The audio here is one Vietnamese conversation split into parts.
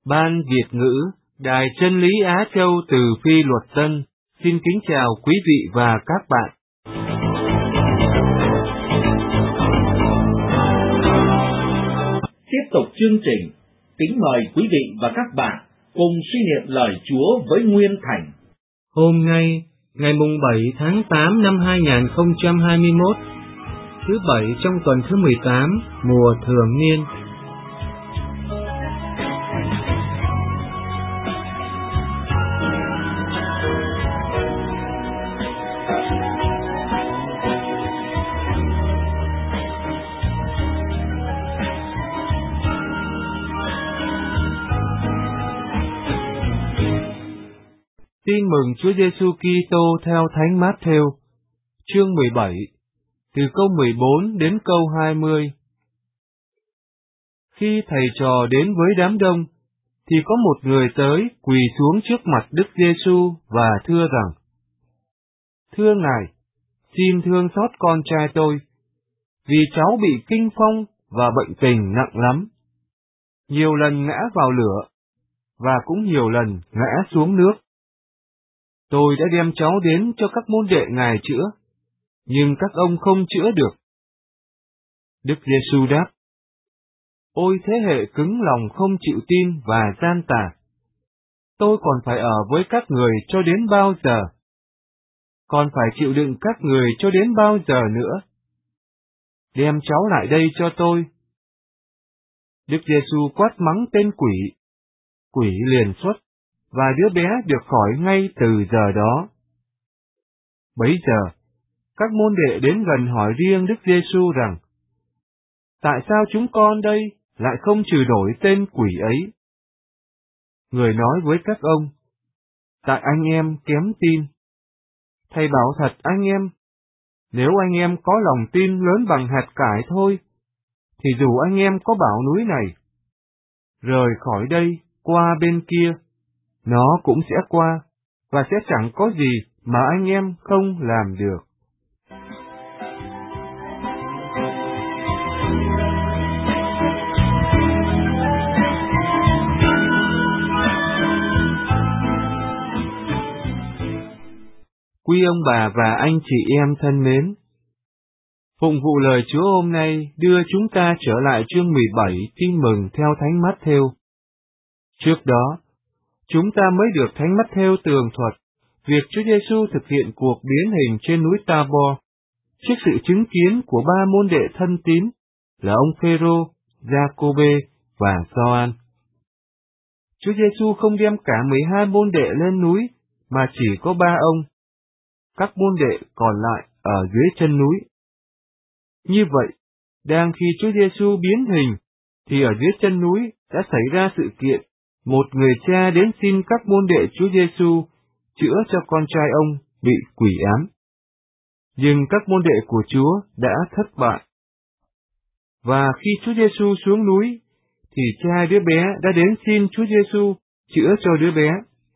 Ban Việt ngữ, Đài Chân lý Á Châu từ Phi Luật Tân, xin kính chào quý vị và các bạn. Tiếp tục chương trình, kính mời quý vị và các bạn cùng suy niệm lời Chúa với Nguyên Thành. Hôm nay, ngày mùng 7 tháng 8 năm 2021, thứ Bảy trong tuần thứ 18, mùa thường niên. Tin mừng Chúa Giêsu Kitô theo Thánh Mát-thêu, chương 17, từ câu 14 đến câu 20. Khi thầy trò đến với đám đông, thì có một người tới quỳ xuống trước mặt Đức Giêsu và thưa rằng: Thưa Ngài, xin thương xót con trai tôi, vì cháu bị kinh phong và bệnh tình nặng lắm. Nhiều lần ngã vào lửa, và cũng nhiều lần ngã xuống nước. Tôi đã đem cháu đến cho các môn đệ Ngài chữa, nhưng các ông không chữa được. Đức Giêsu đáp: Ôi thế hệ cứng lòng không chịu tin và gian tà! Tôi còn phải ở với các người cho đến bao giờ? Còn phải chịu đựng các người cho đến bao giờ nữa? Đem cháu lại đây cho tôi. Đức Giêsu quát mắng tên quỷ. Quỷ liền xuất, và đứa bé được khỏi ngay từ giờ đó. Bấy giờ, các môn đệ đến gần hỏi riêng Đức Giêsu rằng: Tại sao chúng con đây lại không trừ nổi tên quỷ ấy? Người nói với các ông: Tại anh em kém tin. Thầy bảo thật anh em, nếu anh em có lòng tin lớn bằng hạt cải thôi, thì dù anh em có bảo núi này: Rời khỏi đây, qua bên kia, nó cũng sẽ qua, và sẽ chẳng có gì mà anh em không làm được. Quý ông bà và anh chị em thân mến, phụng vụ lời Chúa hôm nay đưa chúng ta trở lại chương 17 Tin mừng theo Thánh Mát-thêu. Trước đó, chúng ta mới được Thánh Mát-thêu tường thuật việc Chúa Giêsu thực hiện cuộc biến hình trên núi Ta-bo trước sự chứng kiến của ba môn đệ thân tín là ông Phêrô, Gia-cô-bê và Gioan. Chúa Giêsu không đem cả 12 môn đệ lên núi, mà chỉ có 3 ông. Các môn đệ còn lại ở dưới chân núi. Như vậy, đang khi Chúa Giêsu biến hình, thì ở dưới chân núi đã xảy ra sự kiện một người cha đến xin các môn đệ Chúa Giêsu chữa cho con trai ông bị quỷ ám. Nhưng các môn đệ của Chúa đã thất bại. Và khi Chúa Giêsu xuống núi, thì cha đứa bé đã đến xin Chúa Giêsu chữa cho đứa bé.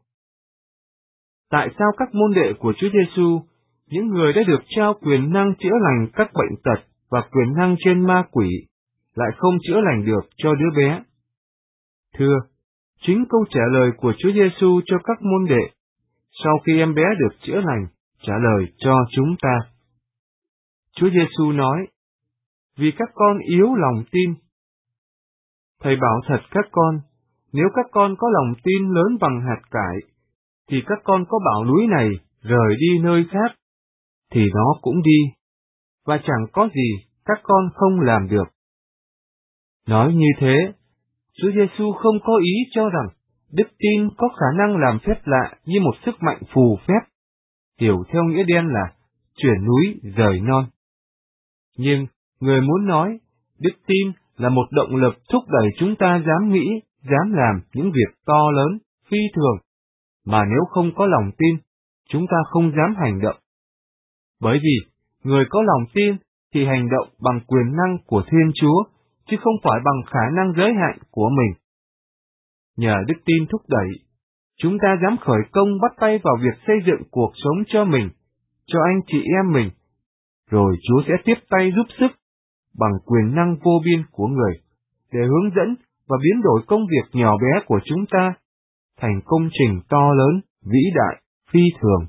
Tại sao các môn đệ của Chúa Giêsu, những người đã được trao quyền năng chữa lành các bệnh tật và quyền năng trên ma quỷ, lại không chữa lành được cho đứa bé? Thưa, chính câu trả lời của Chúa Giêsu cho các môn đệ, sau khi em bé được chữa lành, trả lời cho chúng ta. Chúa Giêsu nói: Vì các con yếu lòng tin. Thầy bảo thật các con, nếu các con có lòng tin lớn bằng hạt cải, thì các con có bảo núi này rời đi nơi khác, thì nó cũng đi, và chẳng có gì các con không làm được. Nói như thế, Chúa Giêsu không có ý cho rằng đức tin có khả năng làm phép lạ như một sức mạnh phù phép, hiểu theo nghĩa đen là chuyển núi rời non. Nhưng người muốn nói, đức tin là một động lực thúc đẩy chúng ta dám nghĩ, dám làm những việc to lớn, phi thường, mà nếu không có lòng tin, chúng ta không dám hành động. Bởi vì, người có lòng tin thì hành động bằng quyền năng của Thiên Chúa, chứ không phải bằng khả năng giới hạn của mình. Nhờ đức tin thúc đẩy, chúng ta dám khởi công bắt tay vào việc xây dựng cuộc sống cho mình, cho anh chị em mình, rồi Chúa sẽ tiếp tay giúp sức bằng quyền năng vô biên của người, để hướng dẫn và biến đổi công việc nhỏ bé của chúng ta thành công trình to lớn, vĩ đại, phi thường.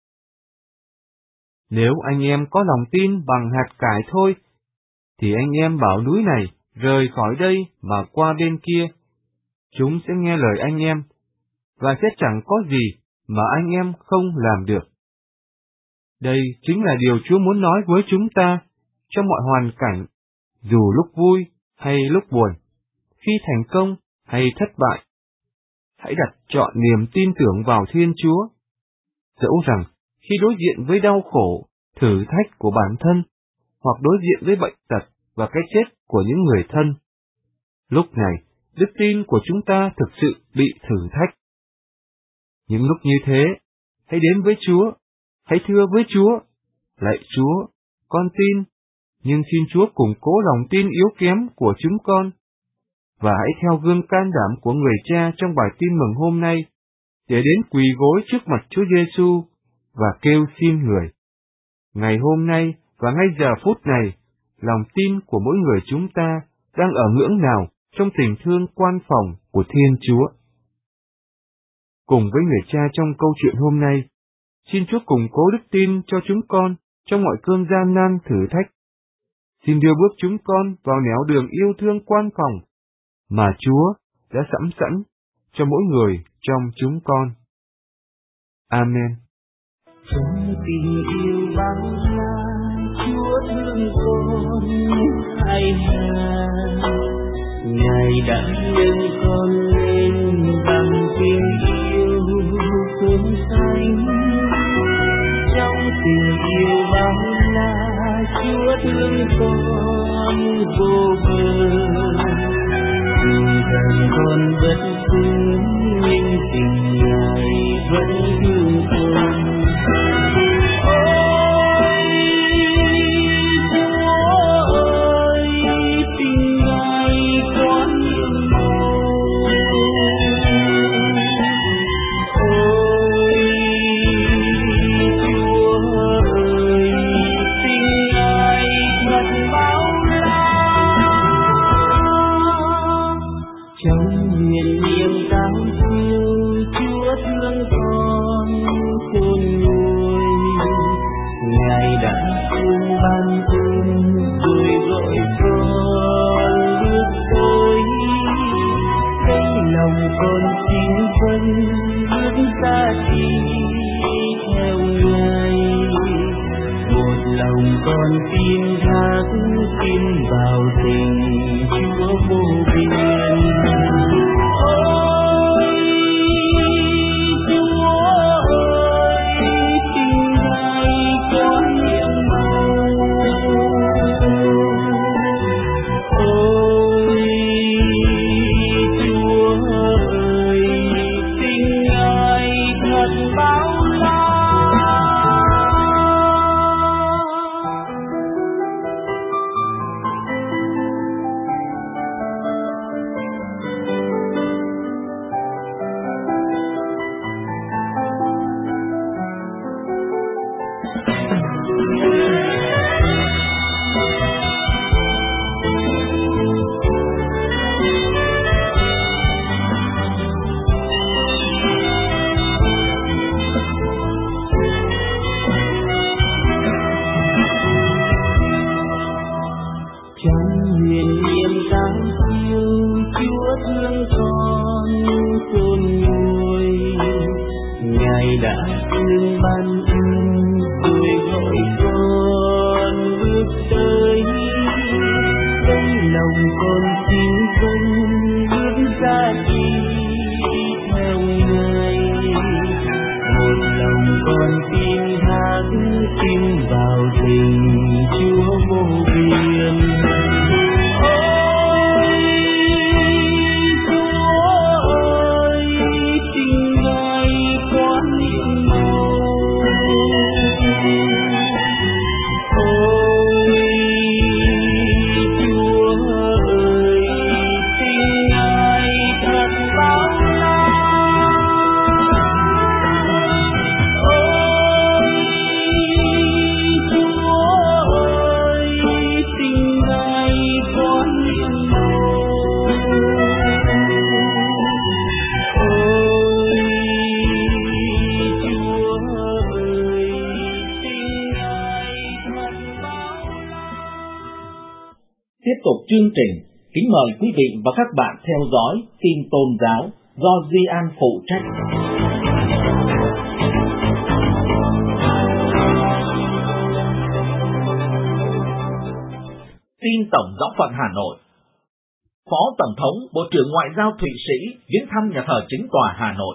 Nếu anh em có lòng tin bằng hạt cải thôi, thì anh em bảo núi này rời khỏi đây mà qua bên kia. Chúng sẽ nghe lời anh em, và sẽ chẳng có gì mà anh em không làm được. Đây chính là điều Chúa muốn nói với chúng ta trong mọi hoàn cảnh, dù lúc vui hay lúc buồn, khi thành công hay thất bại. Hãy đặt trọn niềm tin tưởng vào Thiên Chúa. Dẫu rằng khi đối diện với đau khổ, thử thách của bản thân, hoặc đối diện với bệnh tật và cái chết của những người thân, lúc này đức tin của chúng ta thực sự bị thử thách. Những lúc như thế, hãy đến với Chúa, hãy thưa với Chúa: Lạy Chúa, con tin, nhưng xin Chúa củng cố lòng tin yếu kém của chúng con. Và hãy theo gương can đảm của người cha trong bài tin mừng hôm nay, để đến quỳ gối trước mặt Chúa Giêsu và kêu xin Người. Ngày hôm nay và ngay giờ phút này, lòng tin của mỗi người chúng ta đang ở ngưỡng nào trong tình thương quan phòng của Thiên Chúa. Cùng với người cha trong câu chuyện hôm nay, xin Chúa củng cố đức tin cho chúng con trong mọi cơn gian nan thử thách. Xin đưa bước chúng con vào nẻo đường yêu thương quan phòng mà Chúa đã sẵn sẵn cho mỗi người trong chúng con. Amen. Trong tình yêu bao la, Chúa thương con hai hàng. Ngài đã nâng con lên bằng tình yêu phương xanh. Trong tình yêu bao la, Chúa thương con vô bờ. Dù rằng con bất cứ, nhưng tình Ngài vẫn thương con. Con tin thác tin vào tình Chúa vô biên. Ôi Chúa ơi, tình Ngài có nhiệm màu. Ôi Chúa ơi, tình Ngài thật bao la. Đã thương ban ơn rồi gọi con bước tới. Đây lòng con xin vâng bước ra đi theo Ngài. Một lòng con tin thác tin vào tình Chúa vô biên. Ôi Chúa ơi, tình Ngài có nhiệm màu. tục chương trình, kính mời quý vị và các bạn theo dõi tin tôn giáo do Duy An phụ trách. Tin Tổng giáo phận Hà Nội. Phó Tổng thống, Bộ trưởng Ngoại giao Thụy Sĩ viếng thăm nhà thờ Chính tòa Hà Nội.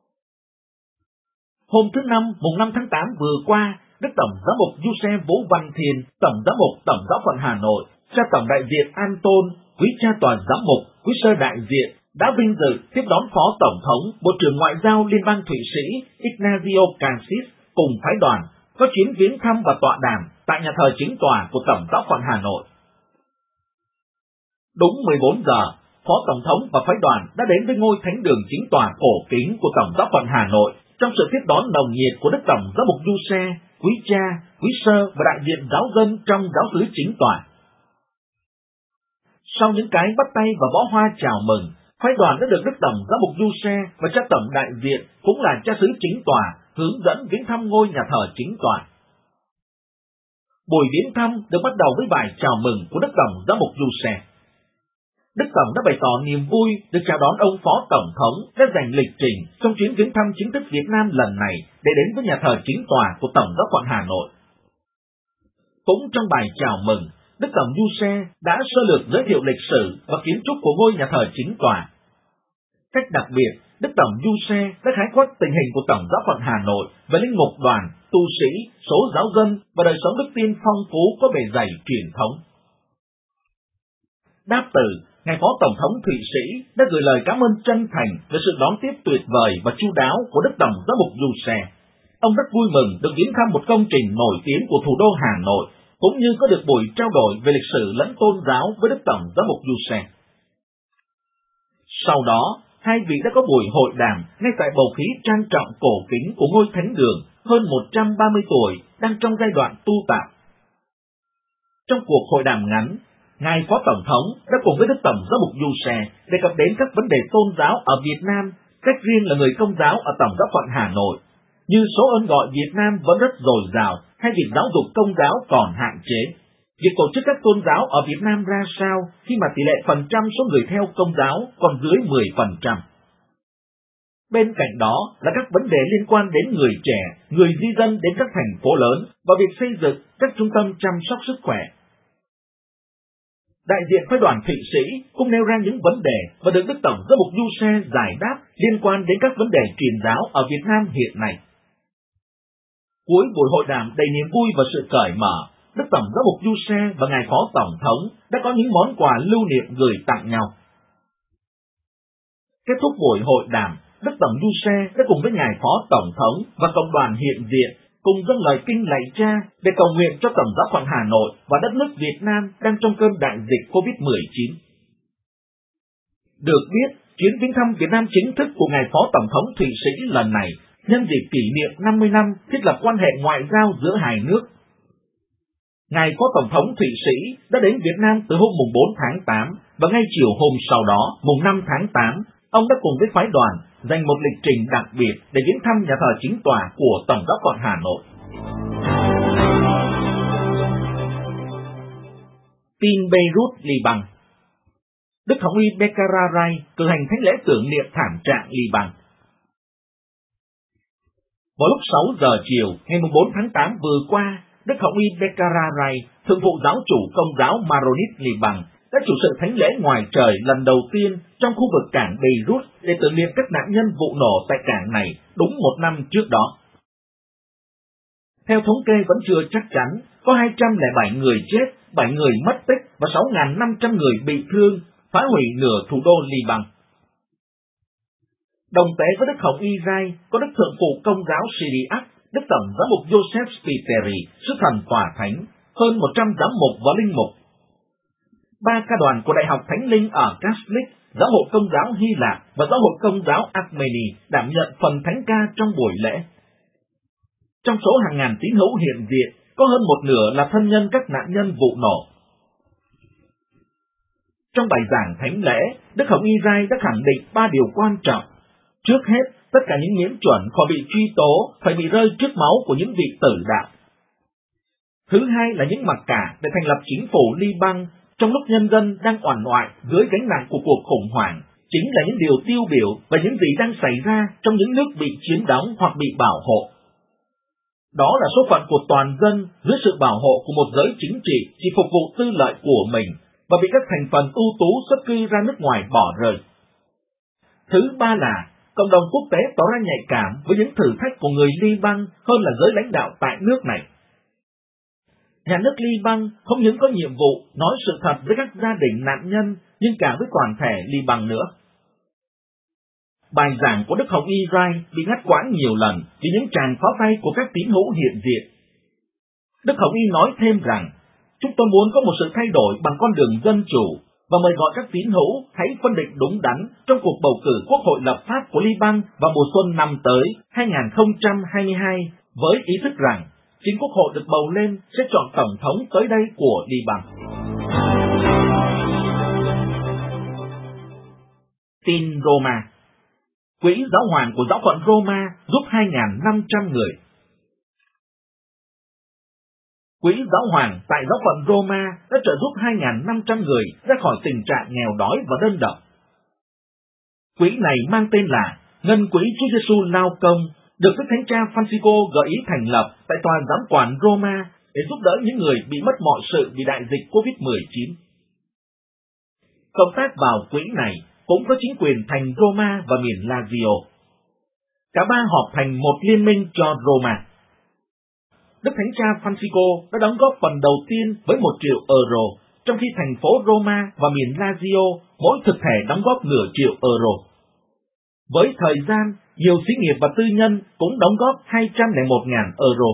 Hôm thứ Năm, mùng 5 tháng 8 vừa qua, Đức Tổng giám mục Giuse Vũ Văn Thiên, Tổng giám mục Tổng giáo phận Hà Nội, cha Tổng đại diện An Tôn, quý cha tòa giám mục, quý sơ đại diện đã vinh dự tiếp đón Phó Tổng thống, Bộ trưởng Ngoại giao Liên bang Thụy Sĩ Ignazio Cassis cùng phái đoàn có chuyến viếng thăm và tọa đàm tại nhà thờ Chính tòa của Tổng giáo phận Hà Nội. Đúng 14 giờ, Phó Tổng thống và phái đoàn đã đến với ngôi thánh đường Chính tòa cổ kính của Tổng giáo phận Hà Nội trong sự tiếp đón nồng nhiệt của Đức Tổng giám mục Giuse, quý cha, quý sơ và đại diện giáo dân trong giáo xứ Chính tòa. Sau những cái bắt tay và bó hoa chào mừng, phái đoàn đã được Đức Tổng giám mục Giuse và cha Tổng đại diện cũng là cha xứ Chính tòa hướng dẫn viếng thăm ngôi nhà thờ Chính tòa. Buổi viếng thăm được bắt đầu với bài chào mừng của Đức Tổng giám mục Giuse. Đức Tổng đã bày tỏ niềm vui được chào đón ông Phó Tổng thống đã dành lịch trình trong chuyến viếng thăm chính thức Việt Nam lần này để đến với nhà thờ Chính tòa của Tổng giáo phận Hà Nội. Cũng trong bài chào mừng, Đức Tổng Giuse đã sơ lược giới thiệu lịch sử và kiến trúc của ngôi nhà thờ Chính tòa. Cách đặc biệt, Đức Tổng Giuse đã khái quát tình hình của Tổng giáo phận Hà Nội về linh mục đoàn, tu sĩ, số giáo dân và đời sống đức tin phong phú có bề dày truyền thống. Đáp từ, Ngài Phó Tổng thống Thụy Sĩ đã gửi lời cảm ơn chân thành về sự đón tiếp tuyệt vời và chu đáo của Đức Tổng giám mục Giuse. Ông rất vui mừng được viếng thăm một công trình nổi tiếng của thủ đô Hà Nội, cũng như có được buổi trao đổi về lịch sử lẫn tôn giáo với Đức Tổng giám mục Giuse. Sau đó, hai vị đã có buổi hội đàm ngay tại bầu khí trang trọng cổ kính của ngôi thánh đường hơn 130 tuổi đang trong giai đoạn tu tạo. Trong cuộc hội đàm ngắn, Ngài Phó Tổng thống đã cùng với Đức Tổng giám mục Giuse đề cập đến các vấn đề tôn giáo ở Việt Nam, cách riêng là người Công giáo ở Tổng giáo phận Hà Nội, như số ơn gọi Việt Nam vẫn rất dồi dào hay việc giáo dục Công giáo còn hạn chế, việc tổ chức các tôn giáo ở Việt Nam ra sao khi mà tỷ lệ phần trăm số người theo Công giáo còn dưới 10%. Bên cạnh đó là các vấn đề liên quan đến người trẻ, người di dân đến các thành phố lớn và việc xây dựng các trung tâm chăm sóc sức khỏe. Đại diện phái đoàn Thụy Sĩ cũng nêu ra những vấn đề và được Đức Tổng giám mục Giuse giải đáp liên quan đến các vấn đề truyền giáo ở Việt Nam hiện nay. Cuối buổi hội đàm đầy niềm vui và sự cởi mở, Đức Tổng giám mục Giuse và Ngài Phó Tổng thống đã có những món quà lưu niệm gửi tặng nhau. Kết thúc buổi hội đàm, Đức Tổng Giuse đã cùng với Ngài Phó Tổng thống và cộng đoàn hiện diện cùng dâng lời kinh lạy Cha để cầu nguyện cho Tổng giáo phận Hà Nội và đất nước Việt Nam đang trong cơn đại dịch COVID-19. Được biết, chuyến viếng thăm Việt Nam chính thức của Ngài Phó Tổng thống Thụy Sĩ lần này nhân dịp kỷ niệm 50 năm thiết lập quan hệ ngoại giao giữa hai nước. Ngài Phó Tổng thống Thụy Sĩ đã đến Việt Nam từ hôm mùng 4 tháng 8 và ngay chiều hôm sau đó, mùng 5 tháng 8, ông đã cùng với phái đoàn dành một lịch trình đặc biệt để viếng thăm nhà thờ Chính tòa của Tổng giáo phận Hà Nội. Tin Beirut, Liban. Đức Hồng y Becararay cử hành thánh lễ tưởng niệm thảm trạng Liban. Vào lúc 6 giờ chiều ngày 4 tháng 8 vừa qua, Đức Hồng y Becararay, thượng phụ giáo chủ Công giáo Maronit Liban, đã chủ sự thánh lễ ngoài trời lần đầu tiên trong khu vực cảng Beirut để tưởng niệm các nạn nhân vụ nổ tại cảng này đúng một năm trước đó. Theo thống kê vẫn chưa chắc chắn, có 207 người chết, 7 người mất tích và 6.500 người bị thương, phá hủy nửa thủ đô Liban. Đồng tế với Đức Hồng y Rai có Đức Thượng phụ Công giáo Syriac, Đức Tổng giám mục Joseph Spiteri, sứ thần tòa thánh, hơn 100 giám mục và linh mục. 3 ca đoàn của Đại học Thánh Linh ở Catholic, Giáo hội Công giáo Hy Lạp và Giáo hội Công giáo Armeni đảm nhận phần thánh ca trong buổi lễ. Trong số hàng ngàn tín hữu hiện diện, có hơn một nửa là thân nhân các nạn nhân vụ nổ. Trong bài giảng thánh lễ, Đức Hồng y Rai đã khẳng định 3 điều quan trọng. Trước hết, tất cả những nhiễm chuẩn khỏi bị truy tố phải bị rơi trước máu của những vị tử đạo. Thứ hai là những mặc cả để thành lập chính phủ Liban trong lúc nhân dân đang oằn oại dưới gánh nặng của cuộc khủng hoảng, chính là những điều tiêu biểu và những gì đang xảy ra trong những nước bị chiếm đóng hoặc bị bảo hộ. Đó là số phận của toàn dân dưới sự bảo hộ của một giới chính trị chỉ phục vụ tư lợi của mình và bị các thành phần ưu tú xuất cư ra nước ngoài bỏ rơi. Thứ ba là cộng đồng quốc tế tỏ ra nhạy cảm với những thử thách của người Liban hơn là giới lãnh đạo tại nước này. Nhà nước Liban không những có nhiệm vụ nói sự thật với các gia đình nạn nhân, nhưng cả với toàn thể Liban nữa. Bài giảng của Đức Hồng Y Rai bị ngắt quãng nhiều lần vì những tràng pháo tay của các tín hữu hiện diện. Đức Hồng Y nói thêm rằng, chúng tôi muốn có một sự thay đổi bằng con đường dân chủ và mời gọi các tín hữu hãy phân định đúng đắn trong cuộc bầu cử quốc hội lập pháp của Liban vào mùa xuân năm tới 2022 với ý thức rằng chính quốc hội được bầu lên sẽ chọn tổng thống tới đây của Liban. Tin Roma. Quỹ giáo hoàng của giáo phận Roma giúp 2.500 người. Quỹ giáo hoàng tại giáo phận Roma đã trợ giúp 2.500 người ra khỏi tình trạng nghèo đói và đơn độc. Quỹ này mang tên là Ngân quỹ Chúa Giêsu lao công, được Đức Thánh cha Francisco gợi ý thành lập tại tòa giám quản Roma để giúp đỡ những người bị mất mọi sự vì đại dịch COVID-19. Công tác vào quỹ này cũng có chính quyền thành Roma và miền Lazio. Cả ba họp thành một liên minh cho Roma. Đức Thánh cha Francisco đã đóng góp phần đầu tiên với 1 triệu euro, trong khi thành phố Roma và miền Lazio mỗi thực thể đóng góp nửa triệu euro. Với thời gian, nhiều xí nghiệp và tư nhân cũng đóng góp 201.000 euro.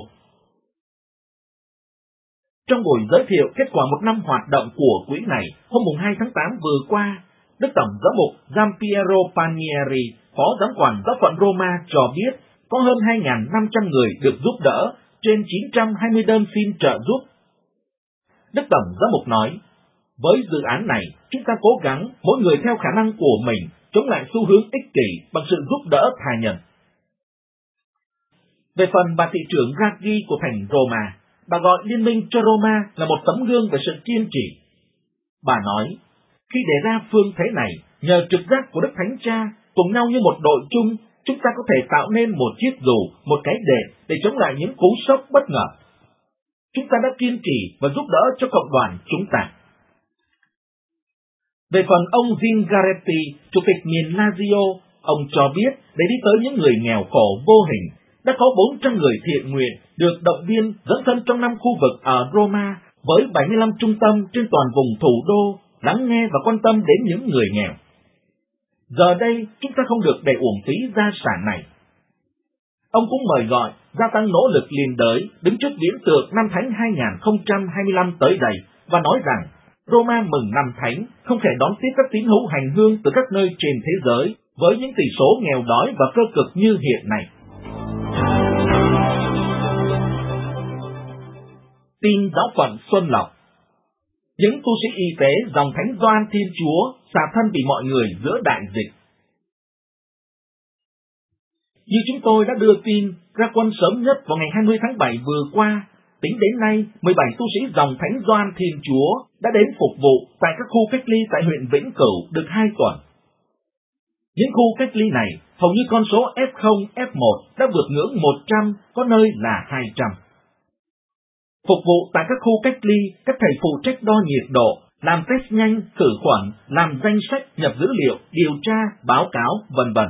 Trong buổi giới thiệu kết quả một năm hoạt động của quỹ này hôm 2 tháng 8 vừa qua, Đức Tổng giám mục Giampiero Panieri, phó giám quản giáo phận Roma cho biết có hơn 2.500 người được giúp đỡ trên 920 đơn xin trợ giúp. Đức Tổng giám mục nói, với dự án này, chúng ta cố gắng mỗi người theo khả năng của mình chống lại xu hướng ích kỷ bằng sự giúp đỡ tha nhân. Về phần bà thị trưởng Raggi của thành Roma, bà gọi liên minh cho Roma là một tấm gương về sự kiên trì. Bà nói, khi đề ra phương thế này, nhờ trực giác của Đức Thánh Cha, cùng nhau như một đội chung, chúng ta có thể tạo nên một chiếc dù, một cái đệm để chống lại những cú sốc bất ngờ. Chúng ta đã kiên trì và giúp đỡ cho cộng đoàn chúng ta. Về phần ông Zingaretti, chủ tịch miền Lazio, ông cho biết để đi tới những người nghèo khổ vô hình, đã có 400 người thiện nguyện được động viên dẫn thân trong 5 khu vực ở Roma với 75 trung tâm trên toàn vùng thủ đô, lắng nghe và quan tâm đến những người nghèo. Giờ đây, chúng ta không được để uổng phí gia sản này. Ông cũng mời gọi gia tăng nỗ lực liên đới đứng trước viễn tượng năm Thánh 2025 tới đây và nói rằng Roma mừng năm Thánh không thể đón tiếp các tín hữu hành hương từ các nơi trên thế giới với những tỷ số nghèo đói và cơ cực như hiện nay. Tin giáo phận Xuân Lộc. Những tu sĩ y tế dòng Thánh Gioan Thiên Chúa xả thân vì mọi người giữa đại dịch. Như chúng tôi đã đưa tin, ra quân sớm nhất vào ngày 20 tháng 7 vừa qua, tính đến nay, 17 tu sĩ dòng Thánh Gioan Thiên Chúa đã đến phục vụ tại các khu cách ly tại huyện Vĩnh Cửu được 2 tuần. Những khu cách ly này, hầu như con số F0, F1 đã vượt ngưỡng 100, có nơi là 200. Phục vụ tại các khu cách ly, các thầy phụ trách đo nhiệt độ, làm test nhanh, khử khuẩn, làm danh sách, nhập dữ liệu, điều tra, báo cáo, vân vân.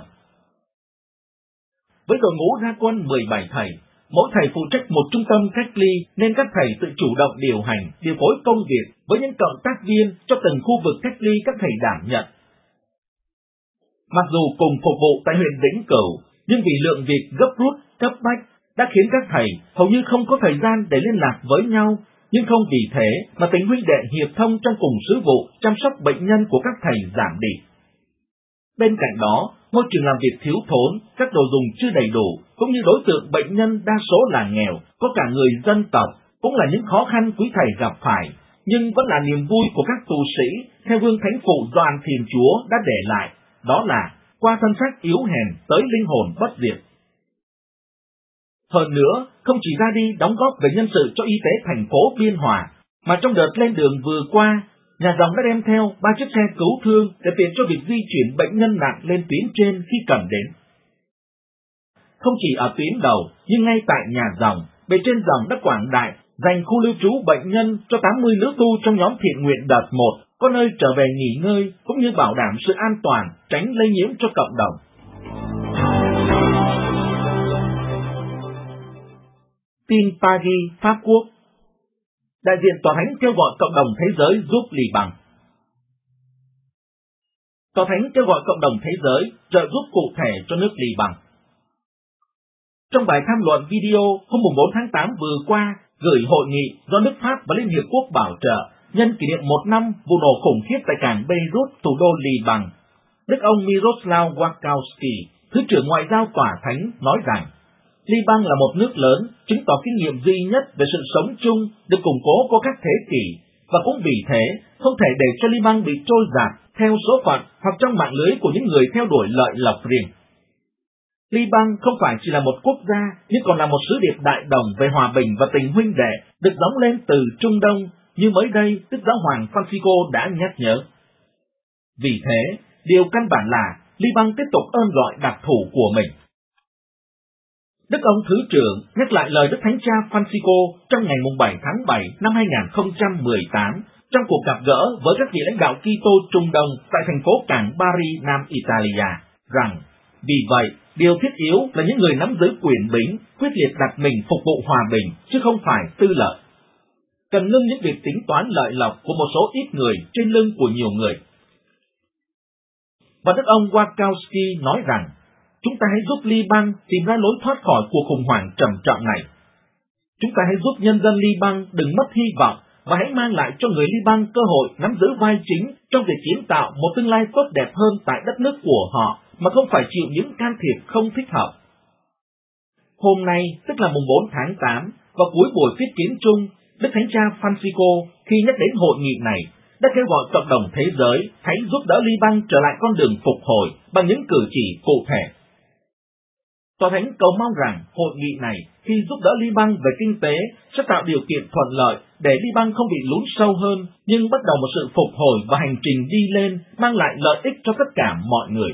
Với đội ngũ ra quân 17 thầy, mỗi thầy phụ trách một trung tâm cách ly nên các thầy tự chủ động điều hành, điều phối công việc với những cộng tác viên cho từng khu vực cách ly các thầy đảm nhận. Mặc dù cùng phục vụ tại huyện Vĩnh Cửu, nhưng vì lượng việc gấp rút, cấp bách đã khiến các thầy hầu như không có thời gian để liên lạc với nhau, nhưng không vì thế mà tình huynh đệ hiệp thông trong cùng sứ vụ chăm sóc bệnh nhân của các thầy giảm đi. Bên cạnh đó, môi trường làm việc thiếu thốn, các đồ dùng chưa đầy đủ, cũng như đối tượng bệnh nhân đa số là nghèo, có cả người dân tộc, cũng là những khó khăn quý thầy gặp phải, nhưng vẫn là niềm vui của các tu sĩ theo gương Thánh phụ Gioan Thiên Chúa đã để lại, đó là qua thân xác yếu hèn tới linh hồn bất diệt. Hơn nữa, không chỉ ra đi đóng góp về nhân sự cho y tế thành phố Biên Hòa, mà trong đợt lên đường vừa qua, Nhà dòng đã đem theo 3 chiếc xe cứu thương để tiện cho việc di chuyển bệnh nhân nặng lên tuyến trên khi cần đến. Không chỉ ở tuyến đầu, nhưng ngay tại nhà dòng, bề trên dòng đã quảng đại dành khu lưu trú bệnh nhân cho 80 nữ tu trong nhóm thiện nguyện đợt 1, có nơi trở về nghỉ ngơi cũng như bảo đảm sự an toàn, tránh lây nhiễm cho cộng đồng. Tin Paris, Pháp Quốc. Đại diện Tòa Thánh kêu gọi cộng đồng thế giới giúp Liban. Tòa Thánh kêu gọi cộng đồng thế giới trợ giúp cụ thể cho nước Liban. Trong bài tham luận video hôm 4 tháng 8 vừa qua, gửi hội nghị do nước Pháp và Liên Hiệp Quốc bảo trợ nhân kỷ niệm 1 năm vụ nổ khủng khiếp tại cảng Beirut, thủ đô Liban, Đức ông Miroslav Wakowski, Thứ trưởng Ngoại giao Tòa Thánh, nói rằng Liban là một nước lớn, chứng tỏ kinh nghiệm duy nhất về sự sống chung được củng cố qua các thế kỷ, và cũng vì thế không thể để cho Liban bị trôi dạt theo số phận hoặc trong mạng lưới của những người theo đuổi lợi lộc riêng. Liban không phải chỉ là một quốc gia, nhưng còn là một sứ điệp đại đồng về hòa bình và tình huynh đệ, được gióng lên từ Trung Đông, như mới đây Đức Giáo hoàng Francisco đã nhắc nhớ. Vì thế, điều căn bản là Liban tiếp tục ơn gọi đặc thù của mình. Đức ông Thứ trưởng nhắc lại lời Đức Thánh Cha Francisco trong ngày 7 tháng 7 năm 2018 trong cuộc gặp gỡ với các vị lãnh đạo Kitô Trung Đông tại thành phố cảng Bari, Nam Italia, rằng vì vậy, điều thiết yếu là những người nắm giữ quyền bính quyết liệt đặt mình phục vụ hòa bình, chứ không phải tư lợi. Cần ngưng những việc tính toán lợi lộc của một số ít người trên lưng của nhiều người. Và Đức ông Wakowski nói rằng, chúng ta hãy giúp Liban tìm ra lối thoát khỏi cuộc khủng hoảng trầm trọng này. Chúng ta hãy giúp nhân dân Liban đừng mất hy vọng và hãy mang lại cho người Liban cơ hội nắm giữ vai chính trong việc kiến tạo một tương lai tốt đẹp hơn tại đất nước của họ, mà không phải chịu những can thiệp không thích hợp. Hôm nay, tức là 4 tháng 8, vào cuối buổi viết kiến chung, Đức Thánh Cha Francisco khi nhắc đến hội nghị này đã kêu gọi cộng đồng thế giới hãy giúp đỡ Liban trở lại con đường phục hồi bằng những cử chỉ cụ thể. Tòa Thánh cầu mong rằng hội nghị này khi giúp đỡ Liban về kinh tế sẽ tạo điều kiện thuận lợi để Liban không bị lún sâu hơn, nhưng bắt đầu một sự phục hồi và hành trình đi lên mang lại lợi ích cho tất cả mọi người.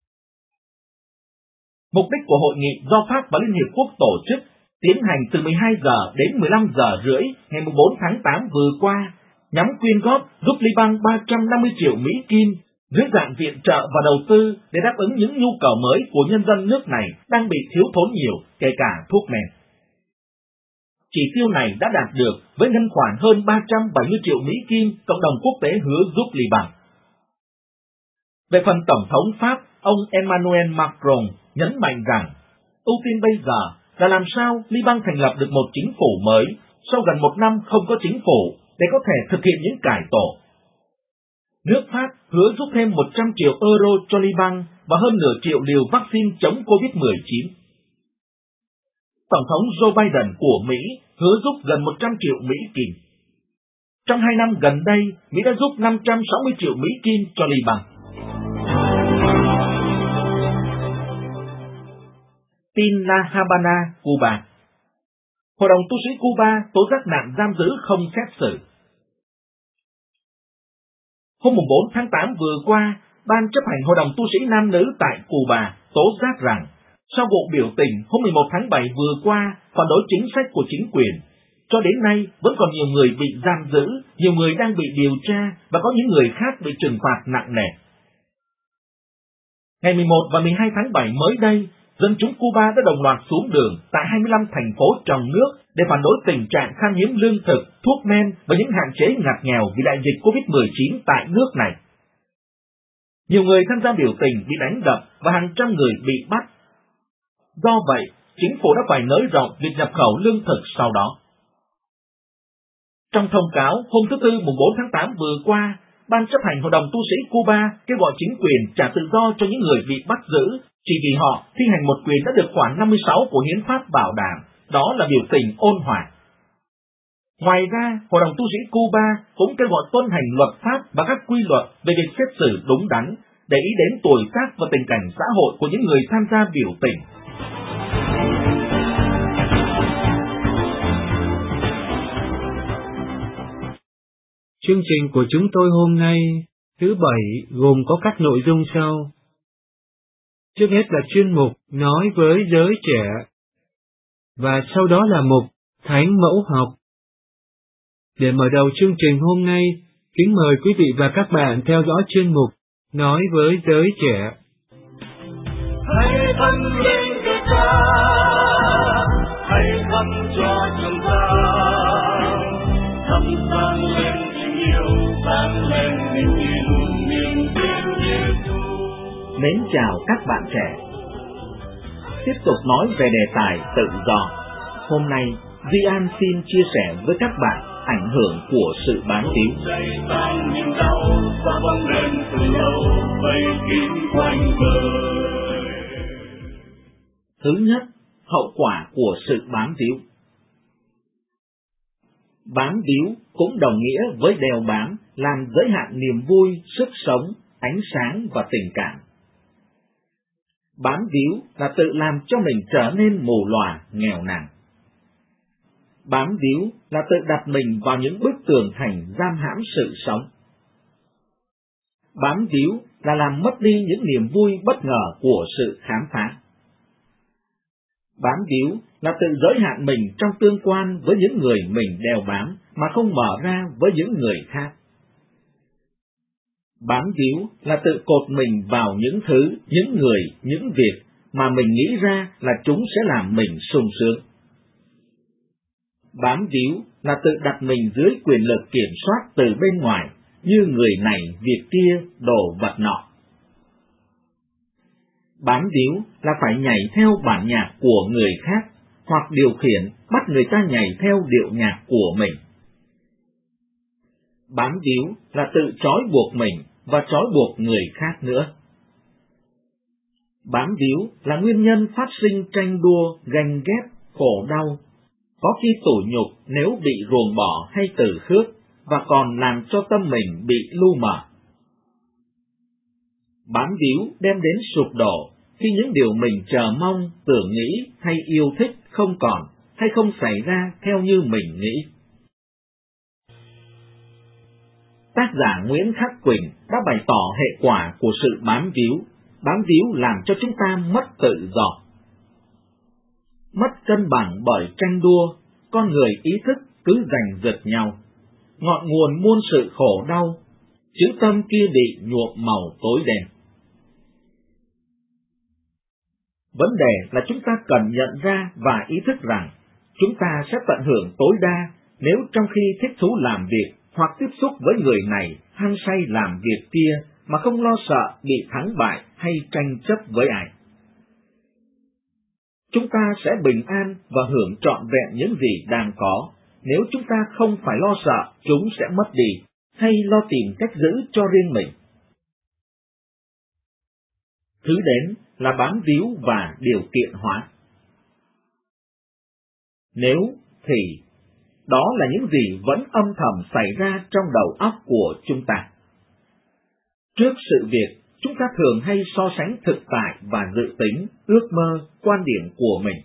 Mục đích của hội nghị do Pháp và Liên Hiệp Quốc tổ chức tiến hành từ 12 giờ đến 15 giờ rưỡi ngày 4 tháng 8 vừa qua, nhằm quyên góp giúp Liban 350 triệu Mỹ Kim dưới dạng viện trợ và đầu tư để đáp ứng những nhu cầu mới của nhân dân nước này đang bị thiếu thốn nhiều, kể cả thuốc men. Chỉ tiêu này đã đạt được với ngân khoản hơn 370 triệu Mỹ Kim cộng đồng quốc tế hứa giúp Liban. Về phần Tổng thống Pháp, ông Emmanuel Macron nhấn mạnh rằng ưu tiên bây giờ là làm sao Liban thành lập được một chính phủ mới sau gần 1 năm không có chính phủ để có thể thực hiện những cải tổ. Nước Pháp hứa giúp thêm 100 triệu euro cho Liban và hơn nửa triệu liều vaccine chống COVID-19. Tổng thống Joe Biden của Mỹ hứa giúp gần 100 triệu Mỹ Kim. Trong 2 năm gần đây, Mỹ đã giúp 560 triệu Mỹ Kim cho Liban. Tin La Habana, Cuba. Hội đồng tu sĩ Cuba tố giác nạn giam giữ không xét xử. Hôm 4 tháng 8 vừa qua, Ban chấp hành Hội đồng tu sĩ nam nữ tại Cuba tố giác rằng, sau vụ biểu tình hôm 11 tháng 7 vừa qua phản đối chính sách của chính quyền, cho đến nay vẫn còn nhiều người bị giam giữ, nhiều người đang bị điều tra và có những người khác bị trừng phạt nặng nề. Ngày 11 và 12 tháng 7 mới đây, dân chúng Cuba đã đồng loạt xuống đường tại 25 thành phố trong nước để phản đối tình trạng khan hiếm lương thực, thuốc men và những hạn chế ngặt nghèo vì đại dịch COVID-19 tại nước này. Nhiều người tham gia biểu tình bị đánh đập và hàng trăm người bị bắt. Do vậy, chính phủ đã phải nới rộng việc nhập khẩu lương thực sau đó. Trong thông cáo hôm thứ Tư 4 tháng 8 vừa qua, Ban chấp hành Hội đồng tu sĩ Cuba kêu gọi chính quyền trả tự do cho những người bị bắt giữ chỉ vì họ thi hành một quyền đã được khoản 56 của Hiến pháp bảo đảm, đó là biểu tình ôn hòa. Ngoài ra, Hội đồng tu sĩ Cuba cũng kêu gọi tuân hành luật pháp và các quy luật về việc xét xử đúng đắn, để ý đến tuổi tác và tình cảnh xã hội của những người tham gia biểu tình. Chương trình của chúng tôi hôm nay, thứ Bảy, gồm có các nội dung sau. Trước hết là chuyên mục Nói với giới trẻ, và sau đó là mục Thánh mẫu học. Để mở đầu chương trình hôm nay, kính mời quý vị và các bạn theo dõi chuyên mục Nói với giới trẻ. Hãy thân lên với cha, hãy thắp cho chúng ta, thắp sáng lên tình yêu, sáng lên niềm tin, niềm tin Giêsu. Mến chào các bạn trẻ. Tiếp tục nói về đề tài tự do. Hôm nay, Duy An xin chia sẻ với các bạn ảnh hưởng của sự bám víu. Thứ nhất, hậu quả của sự bám víu. Bám víu cũng đồng nghĩa với đeo bám, làm giới hạn niềm vui, sức sống, ánh sáng và tình cảm. Bám víu là tự làm cho mình trở nên mù lòa, nghèo nàn. Bám víu là tự đặt mình vào những bức tường thành giam hãm sự sống. Bám víu là làm mất đi những niềm vui bất ngờ của sự khám phá. Bám víu là tự giới hạn mình trong tương quan với những người mình đeo bám mà không mở ra với những người khác. Bám víu là tự cột mình vào những thứ, những người, những việc mà mình nghĩ ra là chúng sẽ làm mình sung sướng. Bám víu là tự đặt mình dưới quyền lực kiểm soát từ bên ngoài, như người này, việc kia, đồ vật nọ. Bám víu là phải nhảy theo bản nhạc của người khác, hoặc điều khiển bắt người ta nhảy theo điệu nhạc của mình. Bám víu là tự trói buộc mình và trói buộc người khác nữa. Bám víu là nguyên nhân phát sinh tranh đua, ganh ghét, khổ đau, có khi tủi nhục nếu bị ruồng bỏ hay từ khước, và còn làm cho tâm mình bị lu mờ. Bám víu đem đến sụp đổ khi những điều mình chờ mong, tưởng nghĩ hay yêu thích không còn hay không xảy ra theo như mình nghĩ. Tác giả Nguyễn Khắc Quỳnh đã bày tỏ hệ quả của sự bám víu. Bám víu làm cho chúng ta mất tự do. Mất cân bằng bởi tranh đua, con người ý thức cứ giành giật nhau. Ngọn nguồn muôn sự khổ đau, chữ tâm kia bị nhuộm màu tối đen. Vấn đề là chúng ta cần nhận ra và ý thức rằng chúng ta sẽ tận hưởng tối đa nếu trong khi thích thú làm việc hoặc tiếp xúc với người này hăng say làm việc kia mà không lo sợ bị thắng bại hay tranh chấp với ai. Chúng ta sẽ bình an và hưởng trọn vẹn những gì đang có nếu chúng ta không phải lo sợ chúng sẽ mất đi hay lo tìm cách giữ cho riêng mình. Thứ đến là bám víu và điều kiện hóa. Nếu thì đó là những gì vẫn âm thầm xảy ra trong đầu óc của chúng ta. Trước sự việc, chúng ta thường hay so sánh thực tại và dự tính, ước mơ, quan điểm của mình.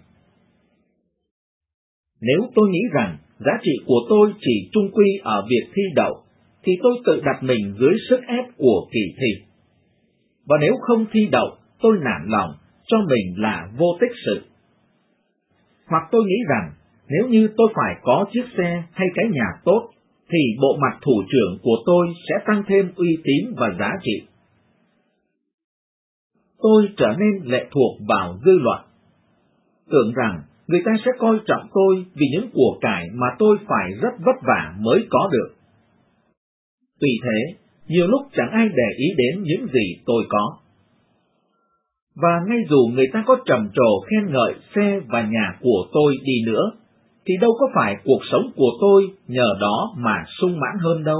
Nếu tôi nghĩ rằng giá trị của tôi chỉ chung quy ở việc thi đậu, thì tôi tự đặt mình dưới sức ép của kỳ thi. Và nếu không thi đậu, tôi nản lòng, cho mình là vô tích sự. Hoặc tôi nghĩ rằng, nếu như tôi phải có chiếc xe hay cái nhà tốt, thì bộ mặt thủ trưởng của tôi sẽ tăng thêm uy tín và giá trị. Tôi trở nên lệ thuộc vào dư luận, tưởng rằng người ta sẽ coi trọng tôi vì những của cải mà tôi phải rất vất vả mới có được. Vì thế, nhiều lúc chẳng ai để ý đến những gì tôi có. Và ngay dù người ta có trầm trồ khen ngợi xe và nhà của tôi đi nữa, thì đâu có phải cuộc sống của tôi nhờ đó mà sung mãn hơn đâu.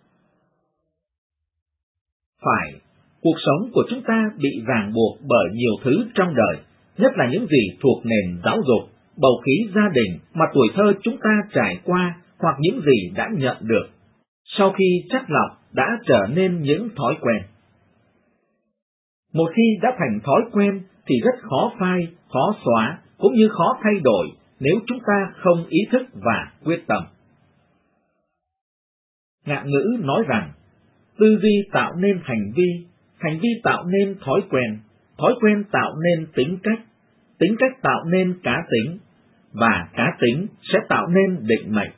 Phải, cuộc sống của chúng ta bị ràng buộc bởi nhiều thứ trong đời, nhất là những gì thuộc nền giáo dục, bầu khí gia đình mà tuổi thơ chúng ta trải qua hoặc những gì đã nhận được, sau khi chắt lọc đã trở nên những thói quen. Một khi đã thành thói quen thì rất khó phai, khó xóa, cũng như khó thay đổi nếu chúng ta không ý thức và quyết tâm. Ngạn ngữ nói rằng, tư duy tạo nên hành vi tạo nên thói quen tạo nên tính cách tạo nên cá tính, và cá tính sẽ tạo nên định mệnh.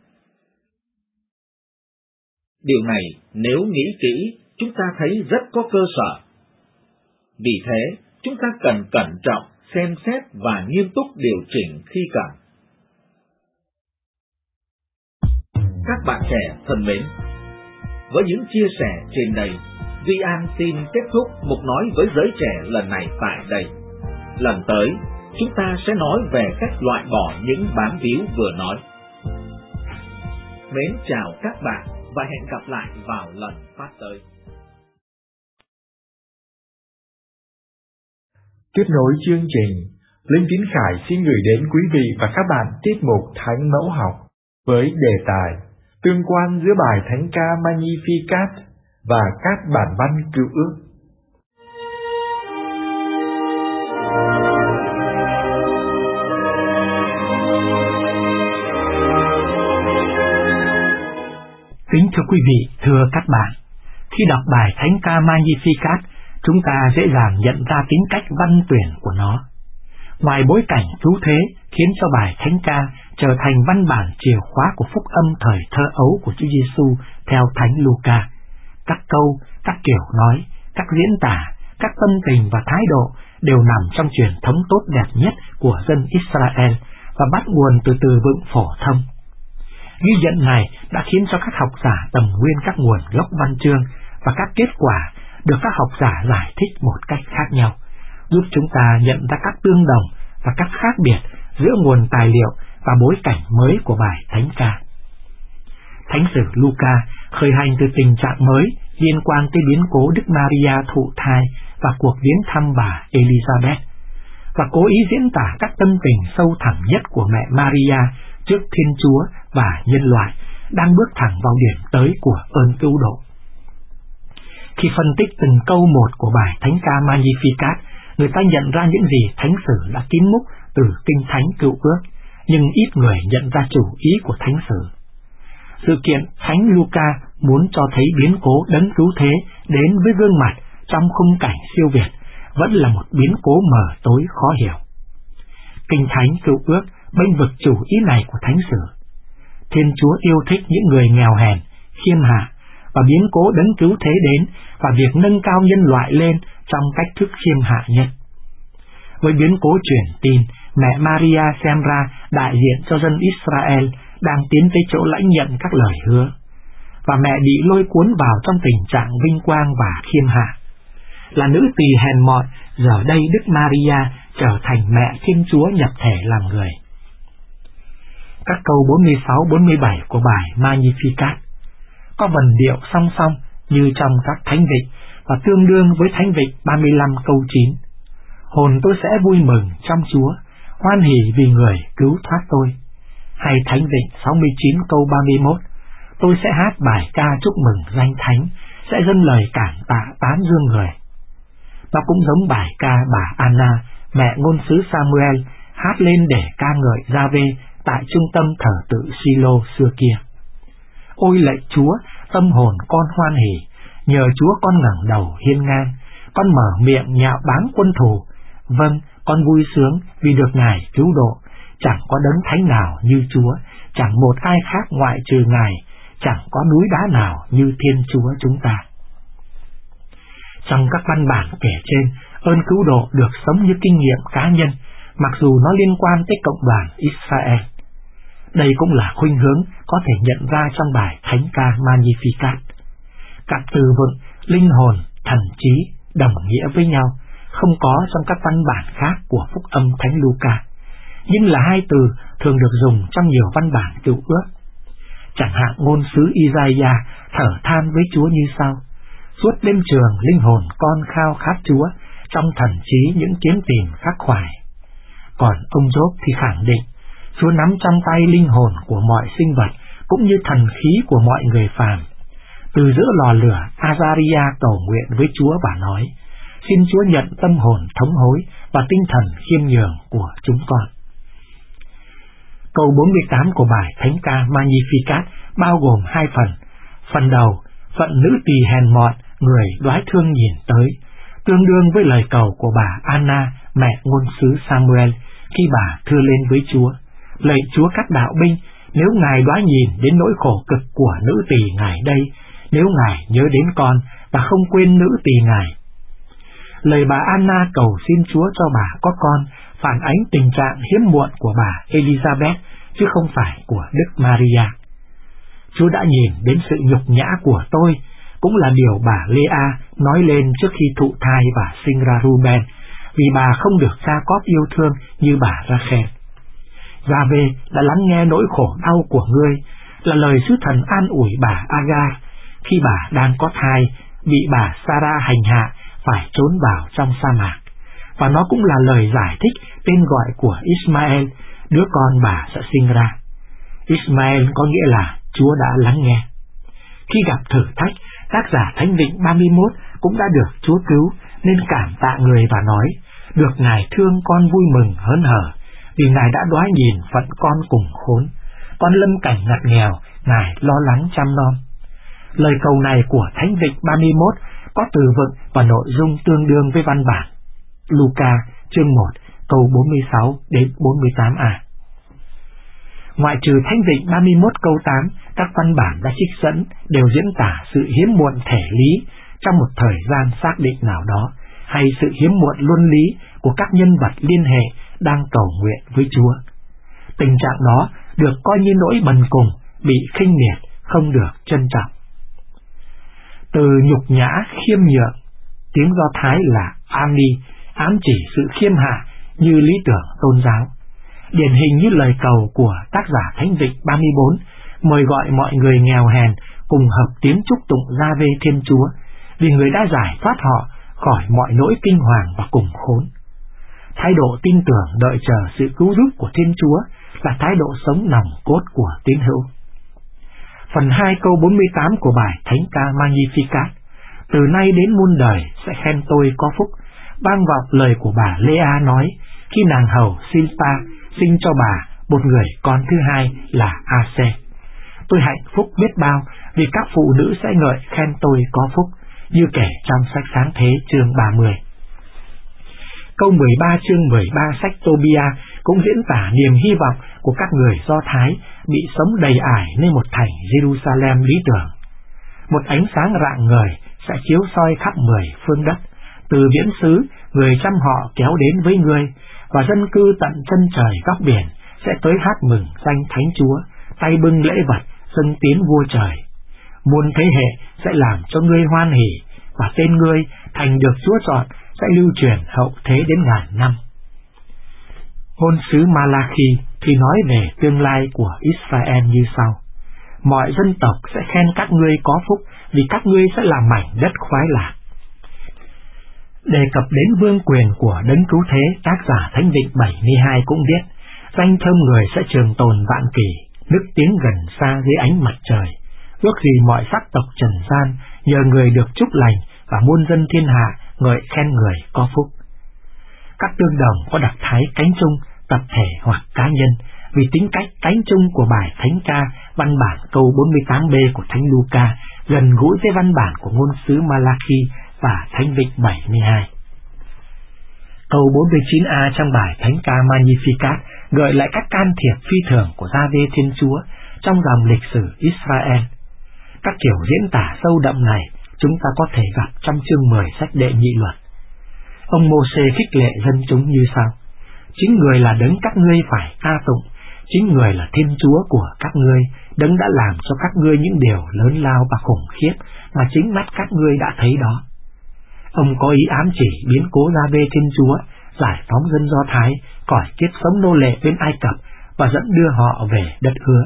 Điều này nếu nghĩ kỹ, chúng ta thấy rất có cơ sở. Vì thế, chúng ta cần cẩn trọng, xem xét và nghiêm túc điều chỉnh khi cần. Các bạn trẻ thân mến, với những chia sẻ trên đây, Duy An xin kết thúc mục nói với giới trẻ lần này tại đây. Lần tới, chúng ta sẽ nói về cách loại bỏ những bám víu vừa nói. Mến chào các bạn và hẹn gặp lại vào lần phát tới. Tiếp nối chương trình, Linh Tín Khải xin gửi đến quý vị và các bạn tiết mục Thánh Mẫu Học với đề tài tương quan giữa bài Thánh ca Magnificat và các bản văn Cựu Ước. Kính thưa quý vị, thưa các bạn, khi đọc bài Thánh ca Magnificat, chúng ta dễ dàng nhận ra tính cách văn tuyển của nó. Ngoài bối cảnh cứu thế khiến cho bài Thánh ca trở thành văn bản chìa khóa của phúc âm thời thơ ấu của Chúa Giêsu theo Thánh Luca, các câu, các kiểu nói, các diễn tả, các tâm tình và thái độ đều nằm trong truyền thống tốt đẹp nhất của dân Israel và bắt nguồn từ từ vựng phổ thông. Ghi nhận này đã khiến cho các học giả tầm nguyên các nguồn gốc văn chương và các kết quả được các học giả giải thích một cách khác nhau, giúp chúng ta nhận ra các tương đồng và các khác biệt giữa nguồn tài liệu và bối cảnh mới của bài Thánh ca. Thánh sử Luca khởi hành từ tình trạng mới liên quan tới biến cố Đức Maria thụ thai và cuộc viếng thăm bà Elizabeth, và cố ý diễn tả các tâm tình sâu thẳm nhất của mẹ Maria trước Thiên Chúa và nhân loại đang bước thẳng vào điểm tới của ơn cứu độ. Khi phân tích từng câu một của bài Thánh ca Magnificat, người ta nhận ra những gì Thánh sử đã kín múc từ Kinh Thánh Cựu Ước, nhưng ít người nhận ra chủ ý của Thánh sử. Sự kiện Thánh Luca muốn cho thấy biến cố đấng cứu thế đến với gương mặt trong khung cảnh siêu việt vẫn là một biến cố mờ tối khó hiểu. Kinh Thánh Cựu Ước bênh vực chủ ý này của Thánh sử. Thiên Chúa yêu thích những người nghèo hèn, khiêm hạ, và biến cố đấng cứu thế đến và việc nâng cao nhân loại lên trong cách thức khiêm hạ nhất. Với biến cố truyền tin, mẹ Maria xem ra đại diện cho dân Israel đang tiến tới chỗ lãnh nhận các lời hứa, và mẹ bị lôi cuốn vào trong tình trạng vinh quang và khiêm hạ. Là nữ tỳ hèn mọn, giờ đây Đức Maria trở thành mẹ Thiên Chúa nhập thể làm người. Các câu 46-47 của bài Magnificat có vần điệu song song như trong các thánh vịnh và tương đương với thánh vịnh 35 câu 9. Hồn tôi sẽ vui mừng trong Chúa, hoan hỉ vì người cứu thoát tôi. Hay thánh vịnh 69 câu 31, tôi sẽ hát bài ca chúc mừng danh Thánh, sẽ dâng lời cảm tạ tán dương người. Nó cũng giống bài ca bà Anna, mẹ ngôn sứ Samuel, hát lên để ca ngợi Gia-vê tại trung tâm thờ tự Silo xưa kia. Ôi lạy Chúa, tâm hồn con hoan hỉ, nhờ Chúa con ngẩng đầu hiên ngang, con mở miệng nhạo báng quân thù. Vâng, con vui sướng vì được Ngài cứu độ, chẳng có đấng thánh nào như Chúa, chẳng một ai khác ngoại trừ Ngài, chẳng có núi đá nào như Thiên Chúa chúng ta. Trong các văn bản kể trên, ơn cứu độ được sống như kinh nghiệm cá nhân, mặc dù nó liên quan tới cộng đoàn Israel. Đây cũng là khuynh hướng có thể nhận ra trong bài Thánh ca Magnificat. Các từ vựng linh hồn, thần trí đồng nghĩa với nhau, không có trong các văn bản khác của phúc âm Thánh Luca, nhưng là hai từ thường được dùng trong nhiều văn bản Cựu Ước. Chẳng hạn ngôn sứ Isaiah thở than với Chúa như sau: suốt đêm trường linh hồn con khao khát Chúa, trong thần trí những kiếm tìm khắc khoải. Còn ông Gióp thì khẳng định Chúa nắm trong tay linh hồn của mọi sinh vật cũng như thần khí của mọi người phàm. Từ giữa lò lửa, Azariah cầu nguyện với Chúa và nói: xin Chúa nhận tâm hồn thống hối và tinh thần khiêm nhường của chúng con. Câu 48 của bài Thánh ca Magnificat bao gồm hai phần, Phần đầu, phận nữ tỳ hèn mọn, người đoái thương nhìn tới, tương đương với lời cầu của bà Anna, mẹ ngôn sứ Samuel, khi bà thưa lên với Chúa: lạy Chúa các đạo binh, nếu Ngài đoái nhìn đến nỗi khổ cực của nữ tỳ Ngài đây, nếu Ngài nhớ đến con và không quên nữ tỳ Ngài. Lời bà Anna cầu xin Chúa cho bà có con phản ánh tình trạng hiếm muộn của bà Elizabeth, chứ không phải của Đức Maria. Chúa đã nhìn đến sự nhục nhã của tôi, cũng là điều bà Lea nói lên trước khi thụ thai và sinh ra Ruben, vì bà không được Gia-cóp yêu thương như bà Rachel. Gia-vê đã lắng nghe nỗi khổ đau của ngươi, là lời sứ thần an ủi bà Agar khi bà đang có thai, bị bà Sarah hành hạ phải trốn vào trong sa mạc, và nó cũng là lời giải thích tên gọi của Ismael, đứa con bà sẽ sinh ra. Ismael có nghĩa là Chúa đã lắng nghe. Khi gặp thử thách, tác giả Thánh Vịnh 31 cũng đã được Chúa cứu, nên cảm tạ người và nói: được Ngài thương con vui mừng hớn hở, vì Ngài đã đoái nhìn phận con cùng khốn, con lâm cảnh ngặt nghèo, Ngài lo lắng chăm nom. Lời cầu này của Thánh Vịnh 31 có từ vựng và nội dung tương đương với văn bản Luca chương 1 câu 46 đến 48a. Ngoại trừ Thánh Vịnh 31 câu 8, các văn bản đã trích dẫn đều diễn tả sự hiếm muộn thể lý trong một thời gian xác định nào đó, hay sự hiếm muộn luân lý của các nhân vật liên hệ đang cầu nguyện với Chúa. Tình trạng đó được coi như nỗi bần cùng, bị khinh miệt, không được trân trọng. Từ nhục nhã khiêm nhượng, tiếng Do Thái là Ani, ám chỉ sự khiêm hạ như lý tưởng tôn giáo. Điển hình như lời cầu của tác giả Thánh Vịnh 34, mời gọi mọi người nghèo hèn cùng hợp tiếng chúc tụng Gia-vê Thiên Chúa, vì người đã giải thoát họ khỏi mọi nỗi kinh hoàng và cùng khốn. Thái độ tin tưởng đợi chờ sự cứu giúp của Thiên Chúa là thái độ sống nòng cốt của tín hữu. Phần 2 câu 48 của bài Thánh ca Magnificat: từ nay đến muôn đời sẽ khen tôi có phúc, vang vọng lời của bà Lea nói khi nàng hầu Silpa sinh cho bà một người con thứ hai là Ase. Tôi hạnh phúc biết bao, vì các phụ nữ sẽ ngợi khen tôi có phúc, như kể trong sách Sáng Thế chương 30. Câu 13 chương 13 sách Tobia cũng diễn tả niềm hy vọng của các người Do Thái bị sống đầy ải nơi một thành Jerusalem lý tưởng. Một ánh sáng rạng ngời sẽ chiếu soi khắp 10 phương đất, từ viễn xứ người trăm họ kéo đến với ngươi, và dân cư tận chân trời góc biển sẽ tới hát mừng danh Thánh Chúa, tay bưng lễ vật dâng tiến vua trời. Muôn thế hệ sẽ làm cho ngươi hoan hỉ, và tên ngươi thành được Chúa chọn sẽ lưu truyền hậu thế đến ngàn năm. Ngôn sứ Malachi thì nói về tương lai của Israel như sau: mọi dân tộc sẽ khen các ngươi có phúc, vì các ngươi sẽ làm mảnh đất khoái lạc. Đề cập đến vương quyền của Đấng Cứu Thế, tác giả Thánh Vịnh 72 cũng viết: danh thơm người sẽ trường tồn vạn kỳ, nức tiếng gần xa dưới ánh mặt trời. Ước gì mọi sắc tộc trần gian nhờ người được chúc lành, và muôn dân thiên hạ ngợi khen người có phúc. Các tương đồng có đặc thái cánh chung, tập thể hoặc cá nhân, vì tính cách cánh chung của bài Thánh ca văn bản câu 48b của Thánh Luca gần gũi với văn bản của ngôn sứ Malachi và Thánh Vịnh 72. Câu 49a trong bài Thánh ca Magnificat gợi lại các can thiệp phi thường của Gia-vê Thiên Chúa trong dòng lịch sử Israel. Các kiểu diễn tả sâu đậm này chúng ta có thể gặp trong chương 10 sách Đệ Nhị Luật. Ông Mô-sê khích lệ dân chúng như sau: chính người là đấng các ngươi phải ca tụng, chính người là Thiên Chúa của các ngươi, đấng đã làm cho các ngươi những điều lớn lao và khủng khiếp mà chính mắt các ngươi đã thấy đó. Ông có ý ám chỉ biến cố Gia-vê Thiên Chúa giải phóng dân Do Thái khỏi kiếp sống nô lệ bên Ai Cập và dẫn đưa họ về đất hứa.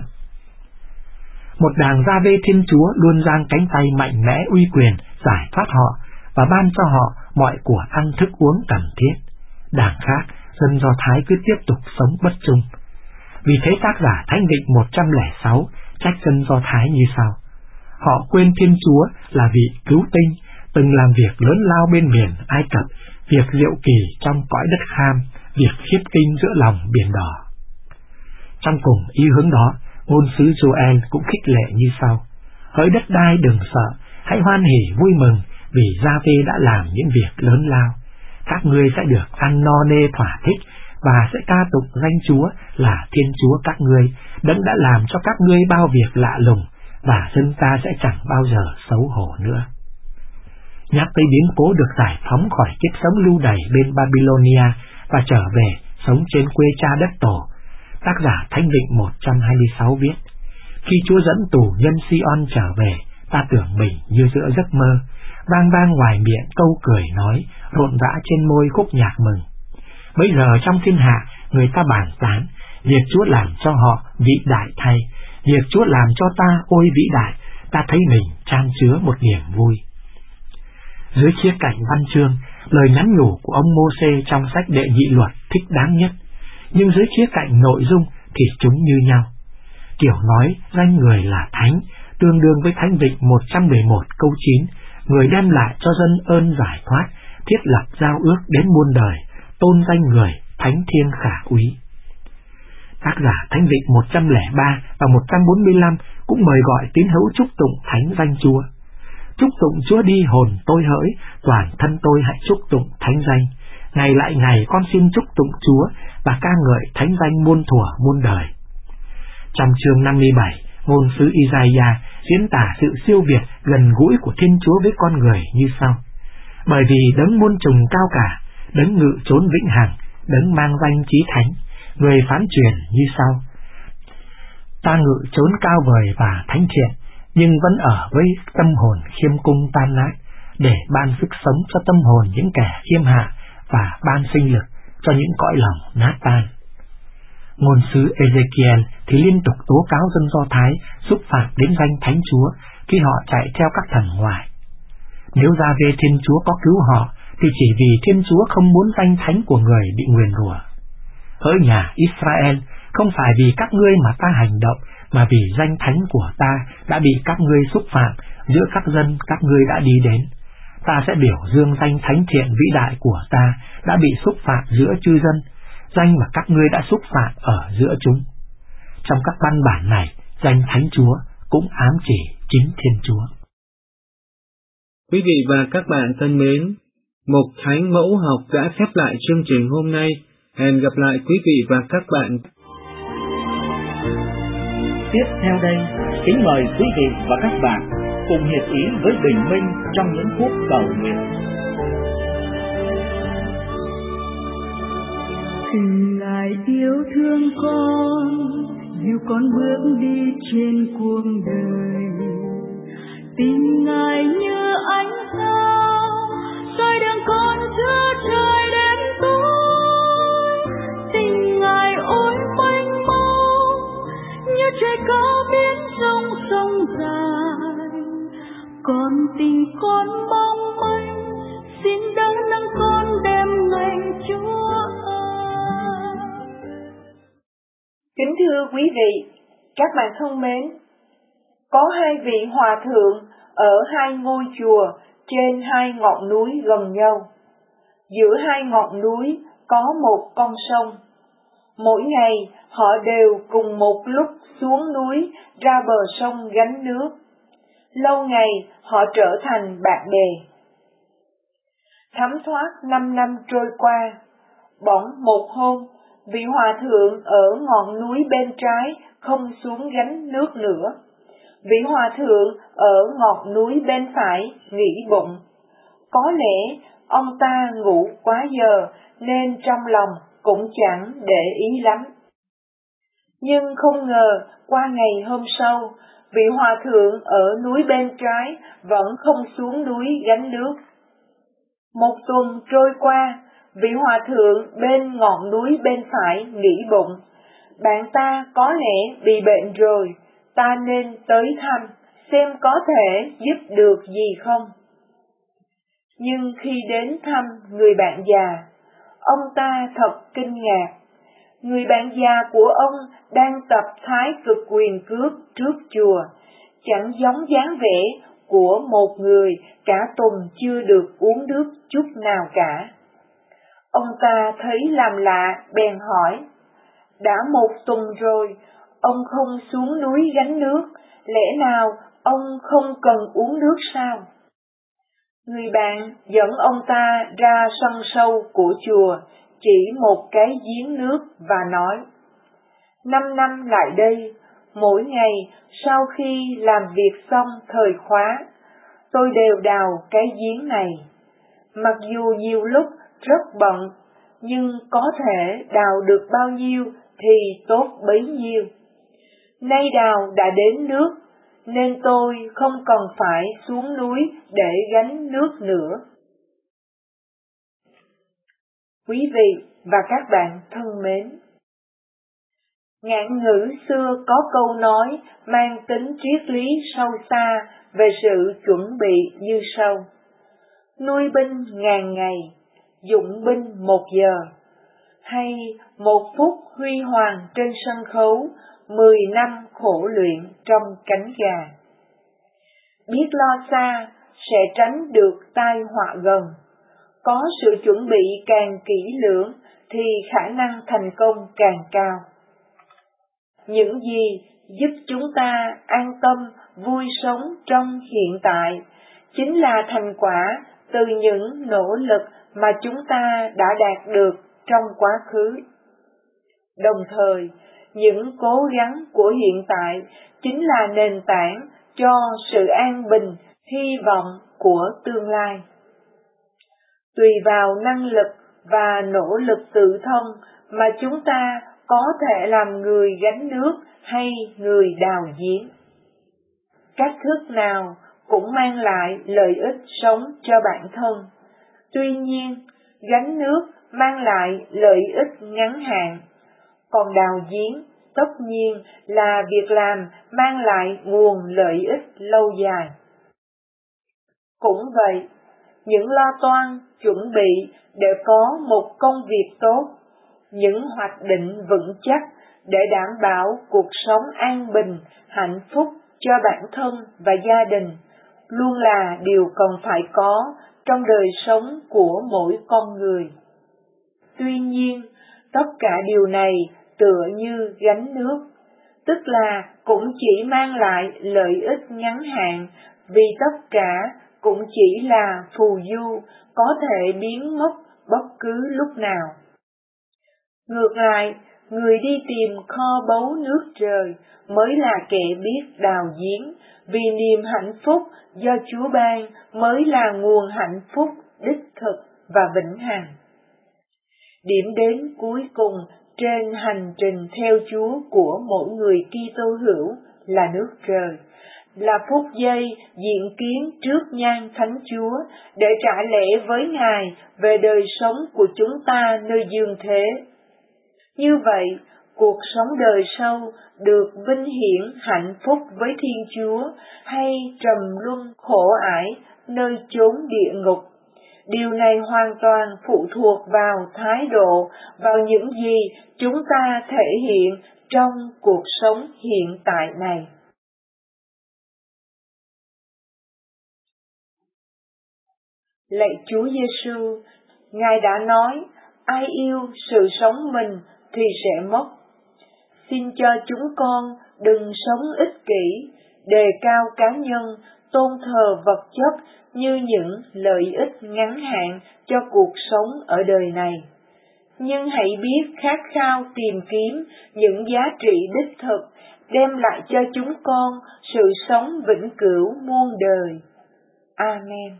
Một đảng Gia-vê Thiên Chúa luôn giang cánh tay mạnh mẽ uy quyền giải thoát họ và ban cho họ mọi của ăn thức uống cần thiết. Đảng khác, dân Do Thái cứ tiếp tục sống bất trung. Vì thế tác giả Thánh Vịnh 106 trách dân Do Thái như sau: họ quên Thiên Chúa là vị cứu tinh, từng làm việc lớn lao bên miền Ai Cập, việc diệu kỳ trong cõi đất Kham, việc khiếp kinh giữa lòng biển đỏ. Trong cùng ý hướng đó, ngôn sứ Joel cũng khích lệ như sau: Hỡi đất đai đừng sợ, hãy hoan hỉ vui mừng, vì Gia-vê đã làm những việc lớn lao. Các ngươi sẽ được ăn no nê thỏa thích, và sẽ ca tụng danh Chúa là Thiên Chúa các ngươi, đấng đã làm cho các ngươi bao việc lạ lùng, và dân ta sẽ chẳng bao giờ xấu hổ nữa. Nhắc tới biến cố được giải phóng khỏi kiếp sống lưu đày bên Babylonia và trở về sống trên quê cha đất tổ, tác giả Thánh Vịnh 126 viết: Khi Chúa dẫn tù nhân Sion trở về, ta tưởng mình như giữa giấc mơ, vang vang ngoài miệng câu cười nói, rộn rã trên môi khúc nhạc mừng. Bây giờ trong thiên hạ, người ta bàn tán việc Chúa làm cho họ vĩ đại thay, việc Chúa làm cho ta ôi vĩ đại, ta thấy mình chan chứa một niềm vui. Dưới khía cạnh văn chương, lời nhắn nhủ của ông Mô-sê trong sách Đệ Nhị Luật thích đáng nhất, nhưng dưới khía cạnh nội dung thì chúng như nhau. Kiểu nói danh người là thánh, tương đương với Thánh Vịnh 111 câu 9, người đem lại cho dân ơn giải thoát, thiết lập giao ước đến muôn đời, tôn danh người thánh thiêng khả úy. Tác giả Thánh Vịnh 103 và 145 cũng mời gọi tín hữu chúc tụng thánh danh Chúa. Chúc tụng Chúa đi hồn tôi hỡi, toàn thân tôi hãy chúc tụng thánh danh. Ngày lại ngày con xin chúc tụng Chúa và ca ngợi thánh danh muôn thuở muôn đời. Trong chương 57, ngôn sứ Isaiah diễn tả sự siêu việt gần gũi của Thiên Chúa với con người như sau: Bởi vì đấng muôn trùng cao cả, đấng ngự trốn vĩnh hằng, đấng mang danh chí thánh, người phán truyền như sau: Ta ngự trốn cao vời và thánh thiện, nhưng vẫn ở với tâm hồn khiêm cung tan nát, để ban sức sống cho tâm hồn những kẻ khiêm hạ và ban sinh lực cho những cõi lòng nát tan. Ngôn sứ Ezekiel thì liên tục tố cáo dân Do Thái xúc phạm đến danh Thánh Chúa khi họ chạy theo các thần ngoại. Nếu Gia-vê Thiên Chúa có cứu họ, thì chỉ vì Thiên Chúa không muốn danh thánh của người bị nguyền rủa. Hỡi nhà Israel, không phải vì các ngươi mà ta hành động, mà vì danh thánh của ta đã bị các ngươi xúc phạm giữa các dân các ngươi đã đi đến. Ta sẽ biểu dương danh thánh thiện vĩ đại của ta đã bị xúc phạm giữa chư dân, danh mà các ngươi đã xúc phạm ở giữa chúng. Trong các văn bản này, danh Thánh Chúa cũng ám chỉ chính Thiên Chúa. Quý vị và các bạn thân mến, Mục Thánh Mẫu Học đã khép lại chương trình hôm nay. Hẹn gặp lại quý vị và các bạn. Tiếp theo đây, kính mời quý vị và các bạn cùng hiệp ý với Bình Minh trong những phút cầu nguyện. Tình Ngài yêu thương con, dù con bước đi trên cuộc đời. Tình Ngài như ánh sao, soi đường con giữa trời đêm tối. Tình Ngài ôi mênh mông, như trời cao biển sông sông dài. Con tình con mong manh, xin đấng nâng con đem ngày Chúa. Kính thưa quý vị, các bạn thân mến, có hai vị hòa thượng ở hai ngôi chùa trên hai ngọn núi gần nhau. Giữa hai ngọn núi có một con sông. Mỗi ngày họ đều cùng một lúc xuống núi ra bờ sông gánh nước. Lâu ngày họ trở thành bạn bè. Thấm thoát 5 năm trôi qua, bỗng một hôm, vị hòa thượng ở ngọn núi bên trái không xuống gánh nước nữa. Vị hòa thượng ở ngọn núi bên phải nghĩ bụng, có lẽ ông ta ngủ quá giờ nên trong lòng cũng chẳng để ý lắm. Nhưng không ngờ qua ngày hôm sau, vị hòa thượng ở núi bên trái vẫn không xuống núi gánh nước. Một tuần trôi qua, vị hòa thượng bên ngọn núi bên phải nghĩ bụng, bạn ta có lẽ bị bệnh rồi, ta nên tới thăm, xem có thể giúp được gì không. Nhưng khi đến thăm người bạn già, ông ta thật kinh ngạc. Người bạn già của ông đang tập thái cực quyền cước trước chùa, chẳng giống dáng vẻ của một người cả tuần chưa được uống nước chút nào cả. Ông ta thấy làm lạ, bèn hỏi, đã một tuần rồi, ông không xuống núi gánh nước, lẽ nào ông không cần uống nước sao? Người bạn dẫn ông ta ra sân sâu của chùa, chỉ một cái giếng nước và nói, 5 năm lại đây, mỗi ngày sau khi làm việc xong thời khóa, tôi đều đào cái giếng này. Mặc dù nhiều lúc rất bận, nhưng có thể đào được bao nhiêu thì tốt bấy nhiêu. Nay đào đã đến nước, nên tôi không cần phải xuống núi để gánh nước nữa. Quý vị và các bạn thân mến, ngạn ngữ xưa có câu nói mang tính triết lý sâu xa về sự chuẩn bị như sau: nuôi binh ngàn ngày, dụng binh 1 giờ, hay 1 phút huy hoàng trên sân khấu, 10 năm khổ luyện trong cánh gà. Biết lo xa sẽ tránh được tai họa gần. Có sự chuẩn bị càng kỹ lưỡng thì khả năng thành công càng cao. Những gì giúp chúng ta an tâm vui sống trong hiện tại chính là thành quả từ những nỗ lực mà chúng ta đã đạt được trong quá khứ. Đồng thời, những cố gắng của hiện tại chính là nền tảng cho sự an bình, hy vọng của tương lai. Tùy vào năng lực và nỗ lực tự thân mà chúng ta có thể làm người gánh nước hay người đào giếng. Cách thức nào cũng mang lại lợi ích sống cho bản thân. Tuy nhiên, gánh nước mang lại lợi ích ngắn hạn, còn đào giếng tất nhiên là việc làm mang lại nguồn lợi ích lâu dài. Cũng vậy, những lo toan, chuẩn bị để có một công việc tốt, những hoạch định vững chắc để đảm bảo cuộc sống an bình, hạnh phúc cho bản thân và gia đình, luôn là điều cần phải có trong đời sống của mỗi con người. Tuy nhiên, tất cả điều này tựa như gánh nước, tức là cũng chỉ mang lại lợi ích ngắn hạn, vì tất cả cũng chỉ là phù du, có thể biến mất bất cứ lúc nào. Ngược lại, người đi tìm kho báu nước trời mới là kẻ biết đào giếng, vì niềm hạnh phúc do Chúa ban mới là nguồn hạnh phúc đích thực và vĩnh hằng. Điểm đến cuối cùng trên hành trình theo Chúa của mỗi người Kitô hữu là nước trời, là phút giây diện kiến trước nhan Thánh Chúa để trả lễ với Ngài về đời sống của chúng ta nơi dương thế. Như vậy, cuộc sống đời sau được vinh hiển hạnh phúc với Thiên Chúa hay trầm luân khổ ải nơi chốn địa ngục. Điều này hoàn toàn phụ thuộc vào thái độ, vào những gì chúng ta thể hiện trong cuộc sống hiện tại này. Lạy Chúa Giêsu, Ngài đã nói, ai yêu sự sống mình thì sẽ mất. Xin cho chúng con đừng sống ích kỷ, đề cao cá nhân, tôn thờ vật chất như những lợi ích ngắn hạn cho cuộc sống ở đời này. Nhưng hãy biết khát khao tìm kiếm những giá trị đích thực, đem lại cho chúng con sự sống vĩnh cửu muôn đời. Amen.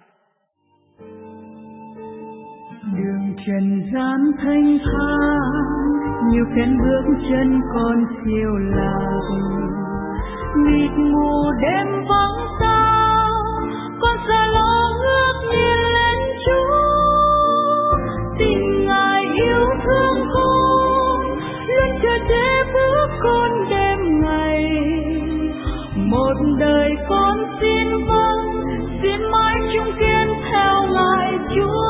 Đường trần gian thanh thang, nhiều phen bước chân con phiêu lạc. Mịt mù đêm vắng sao, con xa lo ngước nhìn lên Chúa. Tình Ngài yêu thương con, luôn chờ che bước con đêm ngày. Một đời con xin vâng, xin mãi chung kiên theo lại Chúa.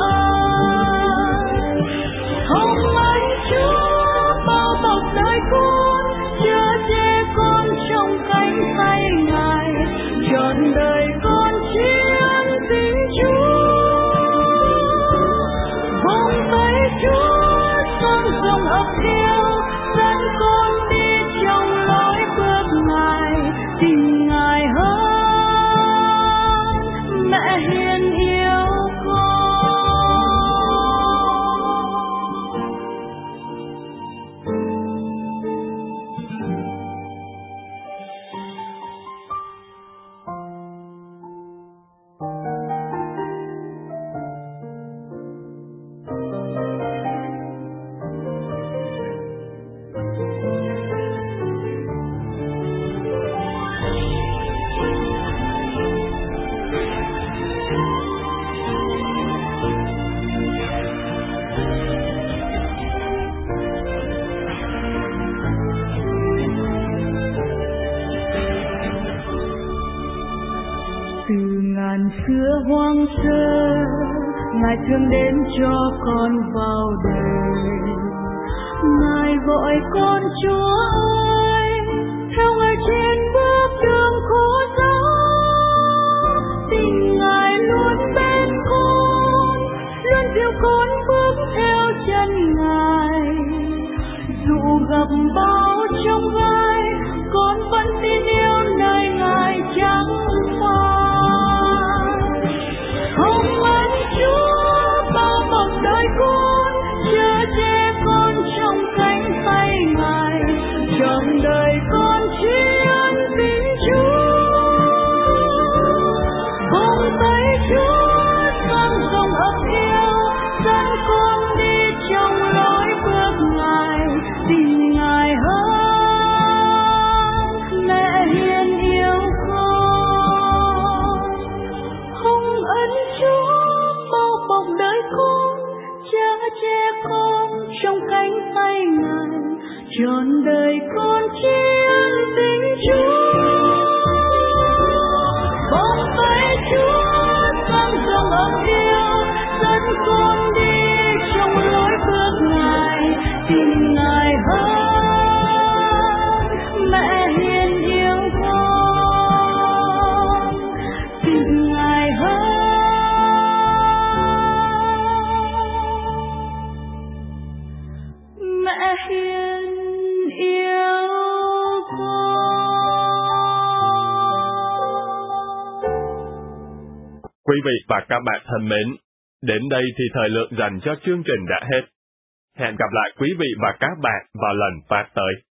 Hồng ân Chúa bao bọc đời con, chở che con trong cánh tay Ngài, trọn đời con tri ân kính Chúa. Vòng tay Chúa sông rộng ập theo, dẫn con đi trong lối bước Ngài, tình Ngài hơn. thuở thơ, Ngài thương đến cho con vào đời. Ngài gọi con Chúa ơi, theo Ngài trên bước đường khổ đau. Tình Ngài luôn bên con, luôn dìu con bước theo chân Ngài. Dù gặp bao trong gai, con vẫn tin yêu nơi Ngài chẳng phai. Hồng ân Chúa bao bọc đời con, chở che con trong cánh tay Ngài. Trọn đời con tri ân tín Chúa. Vòng tay Chúa dang rộng ấm yêu, dẫn con đi trong lối bước Ngài. Tình Ngài hơn mẹ hiền yêu con. Hồng ân Chúa bao bọc đời con, chở che con trong cánh tay Ngài. Trọn đời con tri ân tín Chúa. Vòng tay Chúa dang rộng ấm yêu, dẫn con đi trong lối bước Ngài. Tình Ngài hơn mẹ hiền yêu con. Tình Ngài hơn mẹ hiền yêu con. Quý vị và các bạn thân mến, đến đây thì thời lượng dành cho chương trình đã hết. Hẹn gặp lại quý vị và các bạn vào lần phát tới.